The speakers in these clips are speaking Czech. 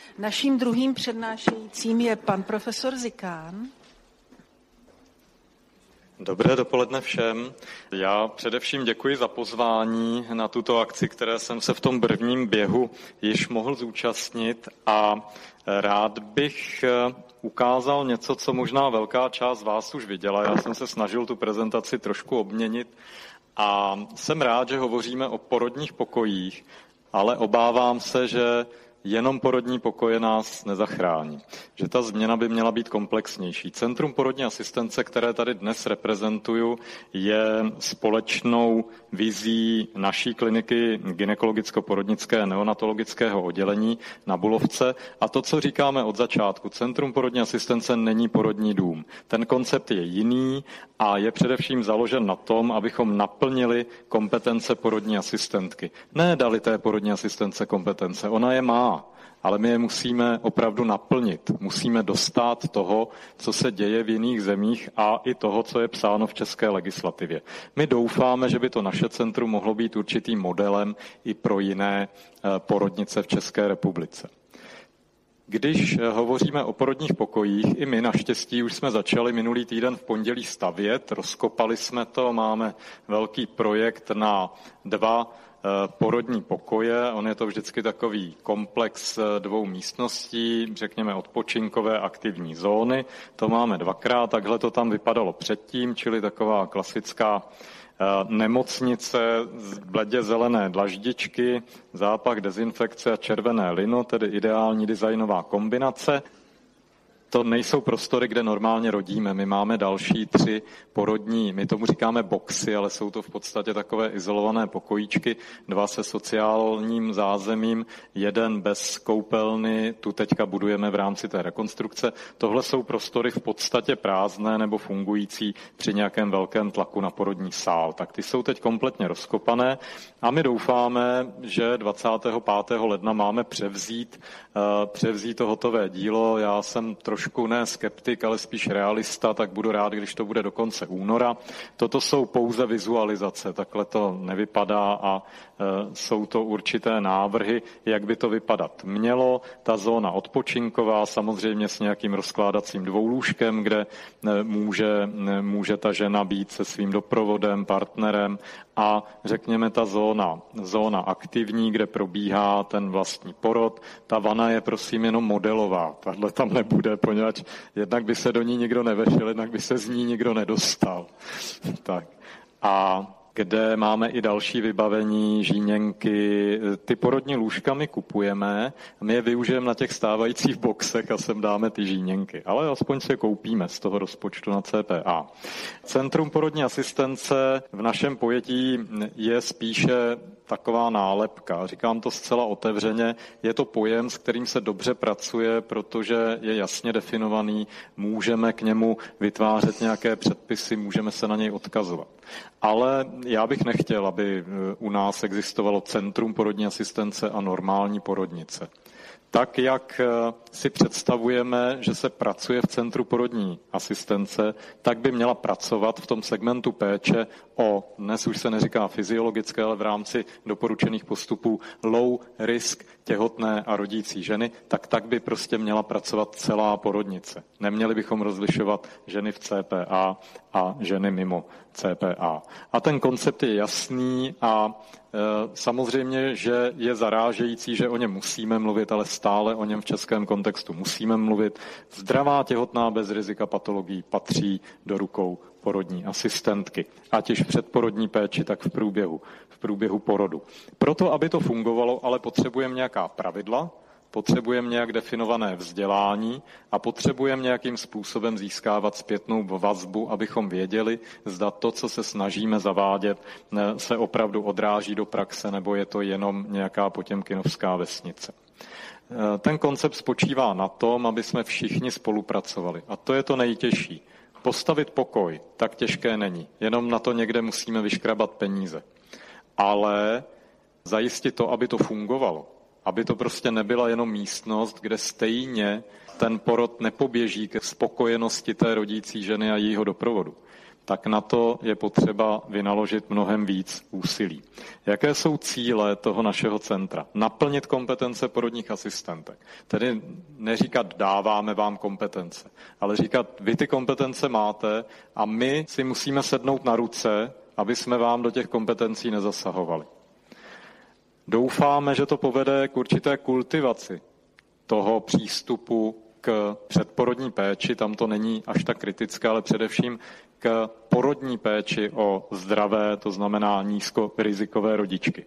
Naším druhým přednášejícím je pan profesor Zikán. Dobré dopoledne všem. Já především děkuji za pozvání na tuto akci, které jsem se v tom prvním běhu již mohl zúčastnit a rád bych ukázal něco, co možná velká část z vás už viděla. Já jsem se snažil tu prezentaci trošku obměnit a jsem rád, že hovoříme o porodních pokojích, ale obávám se, že jenom porodní pokoje nás nezachrání. Že ta změna by měla být komplexnější. Centrum porodní asistence, které tady dnes reprezentuju, je společnou vizí naší kliniky gynekologicko-porodnické neonatologického oddělení na Bulovce. A to, co říkáme od začátku, Centrum porodní asistence není porodní dům. Ten koncept je jiný a je především založen na tom, abychom naplnili kompetence porodní asistentky. Ne dali té porodní asistence kompetence, ona je má. Ale my je musíme opravdu naplnit. Musíme dostát toho, co se děje v jiných zemích a i toho, co je psáno v české legislativě. My doufáme, že by to naše centrum mohlo být určitým modelem i pro jiné porodnice v České republice. Když hovoříme o porodních pokojích, i my naštěstí už jsme začali minulý týden v pondělí stavět, rozkopali jsme to, máme velký projekt na 2 porodní pokoje. On je to vždycky takový komplex 2 místností, řekněme odpočinkové aktivní zóny. To máme 2krát, takhle to tam vypadalo předtím, čili taková klasická nemocnice, bledě zelené dlaždičky, zápach dezinfekce a červené lino, tedy ideální designová kombinace. To nejsou prostory, kde normálně rodíme. My máme další 3 porodní, my tomu říkáme boxy, ale jsou to v podstatě takové izolované pokojíčky, 2 se sociálním zázemím, 1 bez koupelny, tu teďka budujeme v rámci té rekonstrukce. Tohle jsou prostory v podstatě prázdné nebo fungující při nějakém velkém tlaku na porodní sál. Tak ty jsou teď kompletně rozkopané a my doufáme, že 25. ledna máme převzít to hotové dílo. Já jsem trošku ne skeptik, ale spíš realista, tak budu rád, když to bude do konce února. Toto jsou pouze vizualizace, takhle to nevypadá a jsou to určité návrhy, jak by to vypadat mělo. Ta zóna odpočinková, samozřejmě s nějakým rozkládacím dvoulůžkem, kde může ta žena být se svým doprovodem, partnerem a řekněme ta zóna aktivní, kde probíhá ten vlastní porod. Ta vana je prosím jenom modelová, tahle tam nebude, poněvadž jednak by se do ní nikdo nevešel, jednak by se z ní nikdo nedostal. Tak. A kde máme i další vybavení, žíněnky. Ty porodní lůžka my kupujeme, my je využijeme na těch stávajících boxech a sem dáme ty žíněnky. Ale aspoň si je koupíme z toho rozpočtu na CPA. Centrum porodní asistence v našem pojetí je spíše taková nálepka. Říkám to zcela otevřeně. Je to pojem, s kterým se dobře pracuje, protože je jasně definovaný. Můžeme k němu vytvářet nějaké předpisy, můžeme se na něj odkazovat. Ale já bych nechtěl, aby u nás existovalo centrum porodní asistence a normální porodnice. Tak, jak si představujeme, že se pracuje v centru porodní asistence, tak by měla pracovat v tom segmentu péče o, dnes už se neříká fyziologické, ale v rámci doporučených postupů low risk těhotné a rodící ženy, tak by prostě měla pracovat celá porodnice. Neměli bychom rozlišovat ženy v CPA a ženy mimo CPA. A ten koncept je jasný a samozřejmě, že je zarážející, že o něm musíme mluvit, ale stále o něm v českém kontextu musíme mluvit. Zdravá těhotná bez rizika patologií patří do rukou porodní asistentky, ať již v předporodní péči, tak v průběhu porodu. Proto, aby to fungovalo, ale potřebujeme nějaká pravidla, potřebujeme nějak definované vzdělání a potřebujeme nějakým způsobem získávat zpětnou vazbu, abychom věděli, zda to, co se snažíme zavádět, se opravdu odráží do praxe, nebo je to jenom nějaká potěmkinovská vesnice. Ten koncept spočívá na tom, aby jsme všichni spolupracovali. A to je to nejtěžší. Postavit pokoj tak těžké není. Jenom na to někde musíme vyškrabat peníze. Ale zajistit to, aby to fungovalo. Aby to prostě nebyla jenom místnost, kde stejně ten porod nepoběží ke spokojenosti té rodící ženy a jejího doprovodu. tak na to je potřeba vynaložit mnohem víc úsilí. Jaké jsou cíle toho našeho centra? Naplnit kompetence porodních asistentek. Tedy neříkat dáváme vám kompetence, ale říkat vy ty kompetence máte a my si musíme sednout na ruce, aby jsme vám do těch kompetencí nezasahovali. Doufáme, že to povede k určité kultivaci toho přístupu k předporodní péči, tam to není až tak kritické, ale především k porodní péči o zdravé, to znamená nízkorizikové rodičky.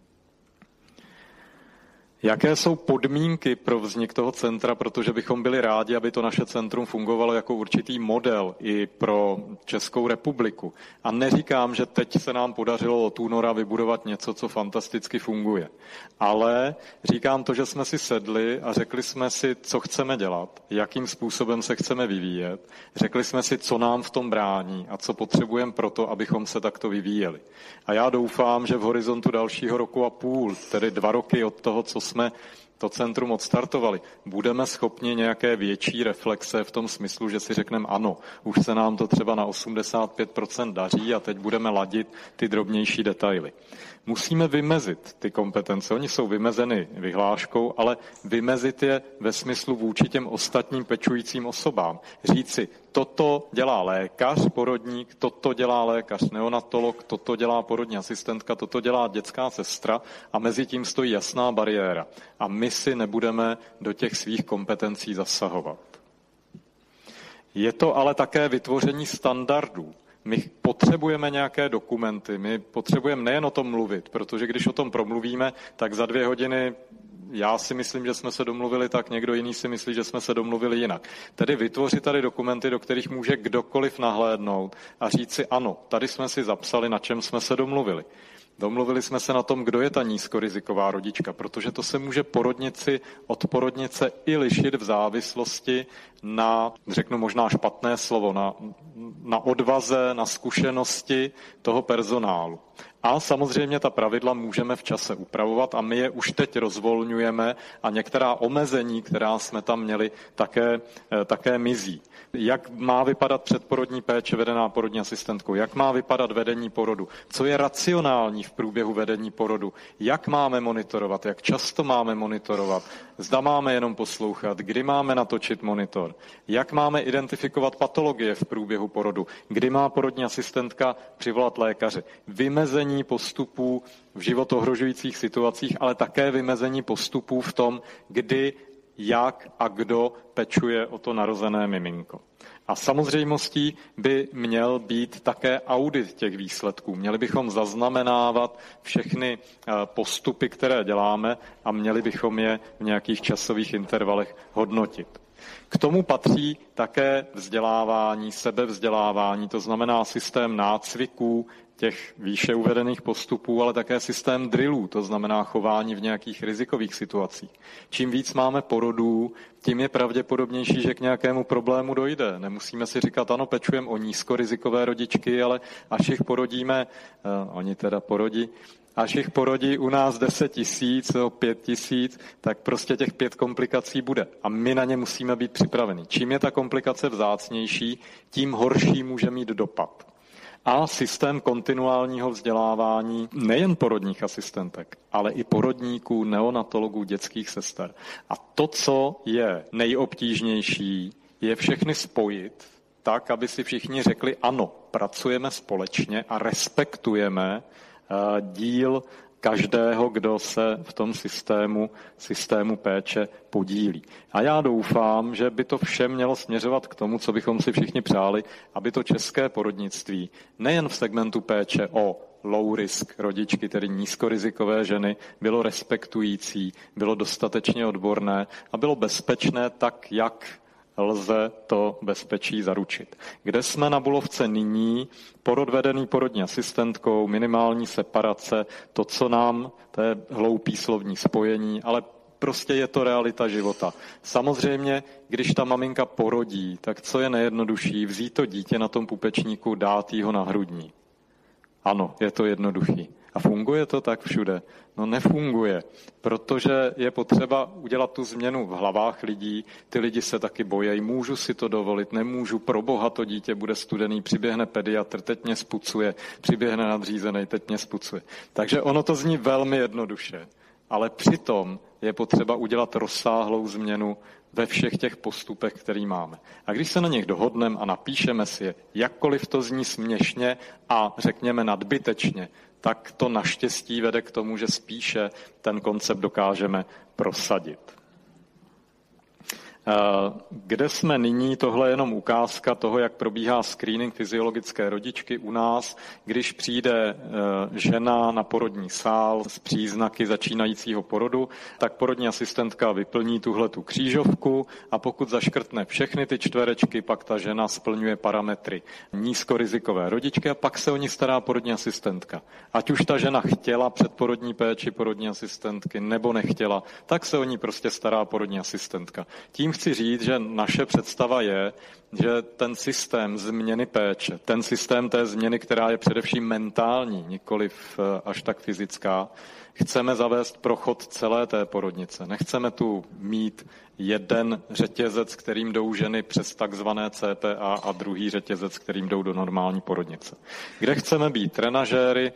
Jaké jsou podmínky pro vznik toho centra, protože bychom byli rádi, aby to naše centrum fungovalo jako určitý model i pro Českou republiku. A neříkám, že teď se nám podařilo od února vybudovat něco, co fantasticky funguje. Ale říkám to, že jsme si sedli a řekli jsme si, co chceme dělat, jakým způsobem se chceme vyvíjet. Řekli jsme si, co nám v tom brání a co potřebujeme pro to, abychom se takto vyvíjeli. A já doufám, že v horizontu dalšího roku a půl, tedy 2 roky od toho, co jsme to centrum odstartovali, budeme schopni nějaké větší reflexe v tom smyslu, že si řekneme ano, už se nám to třeba na 85% daří a teď budeme ladit ty drobnější detaily. Musíme vymezit ty kompetence. Oni jsou vymezeny vyhláškou, ale vymezit je ve smyslu vůči těm ostatním pečujícím osobám. Říci, toto dělá lékař, porodník, toto dělá lékař, neonatolog, toto dělá porodní asistentka, toto dělá dětská sestra a mezi tím stojí jasná bariéra. A my si nebudeme do těch svých kompetencí zasahovat. Je to ale také vytvoření standardů. My potřebujeme nějaké dokumenty, my potřebujeme nejen o tom mluvit, protože když o tom promluvíme, tak za 2 hodiny já si myslím, že jsme se domluvili tak, někdo jiný si myslí, že jsme se domluvili jinak. Tedy vytvořit tady dokumenty, do kterých může kdokoliv nahlédnout a říct si ano, tady jsme si zapsali, na čem jsme se domluvili. Domluvili jsme se na tom, kdo je ta nízkoriziková rodička, protože to se může porodnici od porodnice i lišit v závislosti na, řeknu možná špatné slovo, na odvaze, na zkušenosti toho personálu. A samozřejmě ta pravidla můžeme v čase upravovat a my je už teď rozvolňujeme a některá omezení, která jsme tam měli, také mizí. Jak má vypadat předporodní péče vedená porodní asistentkou, jak má vypadat vedení porodu, co je racionální v průběhu vedení porodu, jak máme monitorovat, jak často máme monitorovat, zda máme jenom poslouchat, kdy máme natočit monitor, jak máme identifikovat patologie v průběhu porodu, kdy má porodní asistentka přivolat lékaře, vymezení postupů v životohrožujících situacích, ale také vymezení postupů v tom, kdy, jak a kdo pečuje o to narozené miminko. A samozřejmostí by měl být také audit těch výsledků. Měli bychom zaznamenávat všechny postupy, které děláme a měli bychom je v nějakých časových intervalech hodnotit. K tomu patří také vzdělávání, sebevzdělávání, to znamená systém nácviků těch výše uvedených postupů, ale také systém drillů, to znamená chování v nějakých rizikových situacích. Čím víc máme porodů, tím je pravděpodobnější, že k nějakému problému dojde. Nemusíme si říkat, ano, pečujeme o nízkorizikové rodičky, ale až jich porodíme, oni teda porodí, až jich porodí u nás 10 000, 5 000, tak prostě těch 5 komplikací bude. A my na ně musíme být připraveni. Čím je ta komplikace vzácnější, tím horší může mít dopad. A systém kontinuálního vzdělávání nejen porodních asistentek, ale i porodníků, neonatologů, dětských sester. A to, co je nejobtížnější, je všechny spojit tak, aby si všichni řekli ano, pracujeme společně a respektujeme díl každého, kdo se v tom systému péče podílí. A já doufám, že by to vše mělo směřovat k tomu, co bychom si všichni přáli, aby to české porodnictví nejen v segmentu péče o low risk rodičky, tedy nízkorizikové ženy, bylo respektující, bylo dostatečně odborné a bylo bezpečné tak, jak lze to bezpečí zaručit. Kde jsme na Bulovce nyní, porod vedený porodní asistentkou, minimální separace, to, co nám, to je hloupý slovní spojení, ale prostě je to realita života. Samozřejmě, když ta maminka porodí, tak co je nejjednodušší? Vzít to dítě na tom pupečníku, dát jí ho na hrudní. Ano, je to jednoduchý. A funguje to tak všude? No nefunguje, protože je potřeba udělat tu změnu v hlavách lidí. Ty lidi se taky bojejí, můžu si to dovolit, nemůžu, pro boha to dítě bude studený, přiběhne pediatr, teď mě spucuje, přiběhne nadřízený, teď mě spucuje. Takže ono to zní velmi jednoduše, ale přitom je potřeba udělat rozsáhlou změnu ve všech těch postupech, který máme. A když se na nich dohodneme a napíšeme si je, jakkoliv to zní směšně a řekněme nadbytečně, tak to naštěstí vede k tomu, že spíše ten koncept dokážeme prosadit. Kde jsme nyní, tohle je jenom ukázka toho, jak probíhá screening fyziologické rodičky u nás, když přijde žena na porodní sál s příznaky začínajícího porodu, tak porodní asistentka vyplní tuhletu křížovku a pokud zaškrtne všechny ty čtverečky, pak ta žena splňuje parametry nízkorizikové rodičky a pak se o ní stará porodní asistentka. Ať už ta žena chtěla předporodní péči porodní asistentky nebo nechtěla, tak se o ní prostě stará porodní asistentka. Tím chci říct, že naše představa je, že ten systém změny péče, ten systém té změny, která je především mentální, nikoliv až tak fyzická, chceme zavést pro chod celé té porodnice. Nechceme tu mít jeden řetězec, kterým jdou ženy přes takzvané CPA a druhý řetězec, kterým jdou do normální porodnice. Kde chceme být? Trenažéry,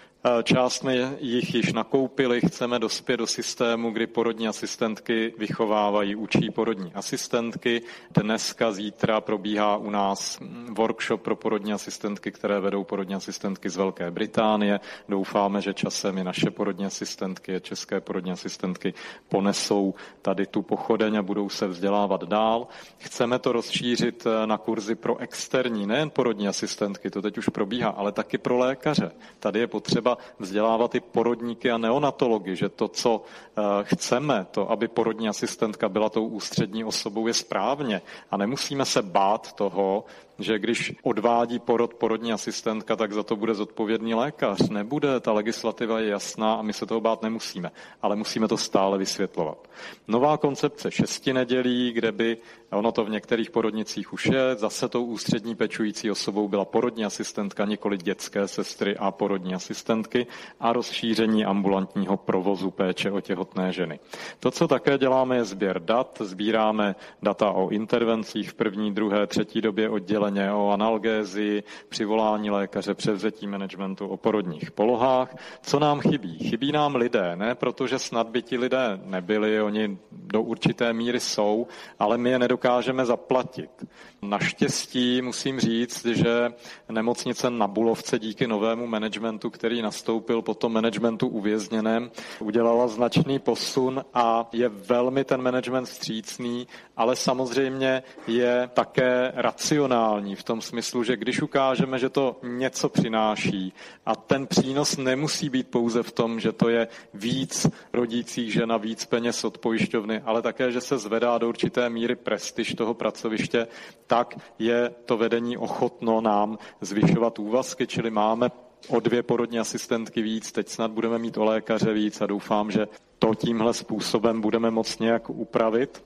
část jsme jich již nakoupili, chceme dospět do systému, kdy porodní asistentky vychovávají, učí porodní asistentky. Dneska, zítra probíhá u nás workshop pro porodní asistentky, které vedou porodní asistentky z Velké Británie. Doufáme, že časem i naše porodní asistentky, české porodní asistentky ponesou tady tu pochodeň a budou se vzdělávat dál. Chceme to rozšířit na kurzy pro externí, nejen porodní asistentky, to teď už probíhá, ale taky pro lékaře. Tady je potřeba vzdělávat i porodníky a neonatology, že to, co chceme, to, aby porodní asistentka byla tou ústřední osobou, je správně. A nemusíme se bát toho, že když odvádí porod porodní asistentka, tak za to bude zodpovědný lékař. Nebude, ta legislativa je jasná a my se toho bát nemusíme, ale musíme to stále vysvětlovat. Nová koncepce 6 nedělí, kde by, ono to v některých porodnicích už je, zase tou ústřední pečující osobou byla porodní asistentka, nikoli dětské sestry a porodní asistentky a rozšíření ambulantního provozu péče o těhotné ženy. To, co také děláme, je sběr dat. Sbíráme data o intervencích v první, druhé, třetí době oddělení, o analgézii, přivolání lékaře, převzetí managementu, o porodních polohách. Co nám chybí? Chybí nám lidé, ne protože snad by ti lidé nebyli, oni do určité míry jsou, ale my je nedokážeme zaplatit. Naštěstí musím říct, že nemocnice na Bulovce díky novému managementu, který nastoupil po tom managementu uvězněném, udělala značný posun a je velmi ten management vstřícný, ale samozřejmě je také racionální v tom smyslu, že když ukážeme, že to něco přináší a ten přínos nemusí být pouze v tom, že to je víc rodících žen a víc peněz od pojišťovny, ale také, že se zvedá do určité míry prestiž toho pracoviště, tak je to vedení ochotno nám zvyšovat úvazky, čili máme o 2 porodní asistentky víc, teď snad budeme mít o lékaře víc a doufám, že to tímhle způsobem budeme moct nějak upravit.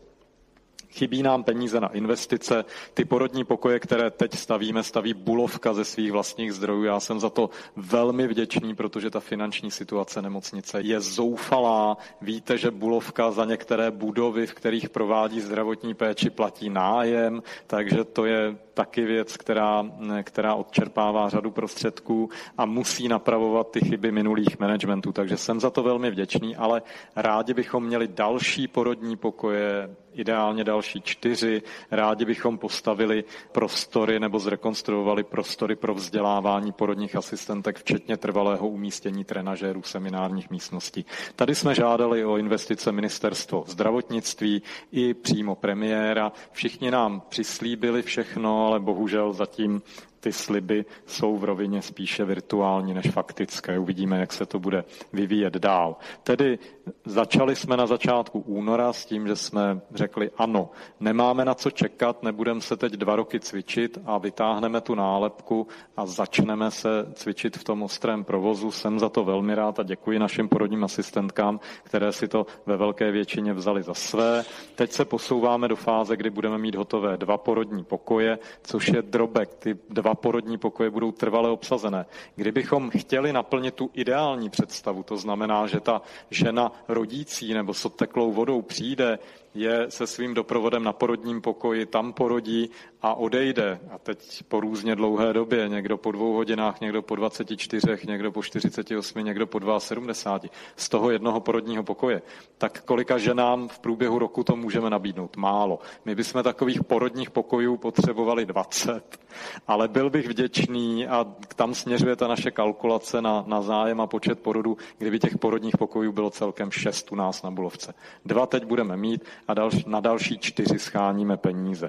Chybí nám peníze na investice. Ty porodní pokoje, které teď stavíme, staví Bulovka ze svých vlastních zdrojů. Já jsem za to velmi vděčný, protože ta finanční situace nemocnice je zoufalá. Víte, že Bulovka za některé budovy, v kterých provádí zdravotní péči, platí nájem, takže to je taky věc, která odčerpává řadu prostředků a musí napravovat ty chyby minulých managementů. Takže jsem za to velmi vděčný, ale rádi bychom měli další porodní pokoje, ideálně další 4. Rádi bychom postavili prostory nebo zrekonstruovali prostory pro vzdělávání porodních asistentek, včetně trvalého umístění trenažérů seminárních místností. Tady jsme žádali o investice ministerstvo zdravotnictví i přímo premiéra. Všichni nám přislíbili všechno, ale bohužel zatím ty sliby jsou v rovině spíše virtuální než faktické. Uvidíme, jak se to bude vyvíjet dál. Tedy začali jsme na začátku února s tím, že jsme řekli ano, nemáme na co čekat, nebudeme se teď 2 roky cvičit a vytáhneme tu nálepku a začneme se cvičit v tom ostrém provozu. Jsem za to velmi rád a děkuji našim porodním asistentkám, které si to ve velké většině vzali za své. Teď se posouváme do fáze, kdy budeme mít hotové 2 porodní pokoje, což je drobek. Ty 2 2 porodní pokoje budou trvale obsazené. Kdybychom chtěli naplnit tu ideální představu, to znamená, že ta žena rodící nebo s odteklou vodou přijde, je se svým doprovodem na porodním pokoji, tam porodí a odejde. A teď po různě dlouhé době, někdo po 2 hodinách, někdo po 24, někdo po 48, někdo po 72, z toho jednoho porodního pokoje. Tak kolika ženám v průběhu roku to můžeme nabídnout? Málo. My bychom takových porodních pokojů potřebovali 20. Ale byl bych vděčný, a tam směřuje ta naše kalkulace na zájem a počet porodů, kdyby těch porodních pokojů bylo celkem 6 u nás na Bulovce. 2 teď budeme mít a na další 4 scháníme peníze.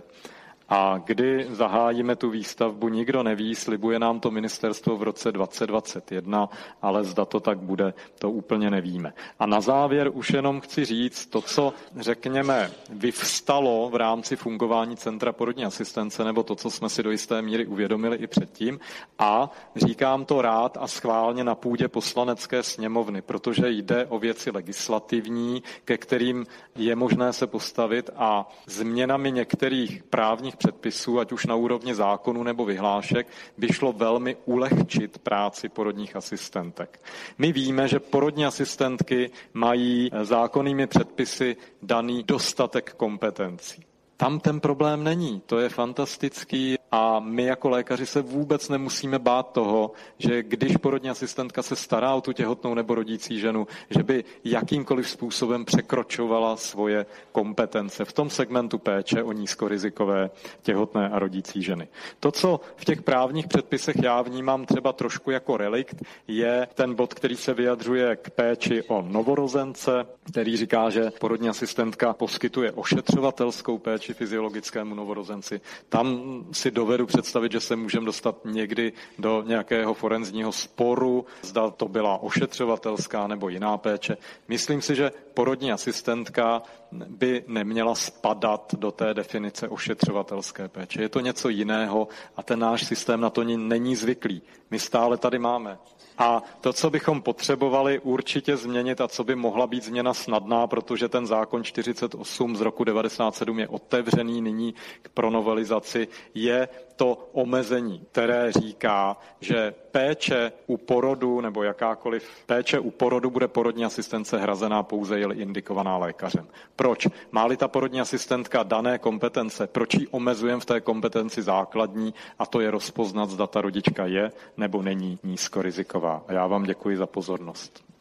A kdy zahájíme tu výstavbu, nikdo neví, slibuje nám to ministerstvo v roce 2021, ale zda to tak bude, to úplně nevíme. A na závěr už jenom chci říct to, co, řekněme, vyvstalo v rámci fungování Centra porodní asistence, nebo to, co jsme si do jisté míry uvědomili i předtím. A říkám to rád a schválně na půdě Poslanecké sněmovny, protože jde o věci legislativní, ke kterým je možné se postavit, a změnami některých právních předpisů, ať už na úrovni zákonů nebo vyhlášek, by šlo velmi ulehčit práci porodních asistentek. My víme, že porodní asistentky mají zákonnými předpisy daný dostatek kompetencí. Tam ten problém není, to je fantastický a my jako lékaři se vůbec nemusíme bát toho, že když porodní asistentka se stará o tu těhotnou nebo rodící ženu, že by jakýmkoliv způsobem překročovala svoje kompetence v tom segmentu péče o nízkorizikové těhotné a rodící ženy. To, co v těch právních předpisech já vnímám třeba trošku jako relikt, je ten bod, který se vyjadřuje k péči o novorozence, který říká, že porodní asistentka poskytuje ošetřovatelskou péči fyziologickému novorozenci. Tam si dovedu představit, že se můžeme dostat někdy do nějakého forenzního sporu, zda to byla ošetřovatelská nebo jiná péče. Myslím si, že porodní asistentka by neměla spadat do té definice ošetřovatelské péče. Je to něco jiného a ten náš systém na to není zvyklý. My stále tady máme. A to, co bychom potřebovali určitě změnit a co by mohla být změna snadná, protože ten zákon 48 z roku 97 je otevřený nyní pro novelizaci, je to omezení, které říká, že péče u porodu nebo jakákoliv péče u porodu bude porodní asistence hrazená pouze je-li indikovaná lékařem. Proč? Má-li ta porodní asistentka dané kompetence, proč ji omezujeme v té kompetenci základní, a to je rozpoznat, zda ta rodička je nebo není nízkoriziková. A já vám děkuji za pozornost.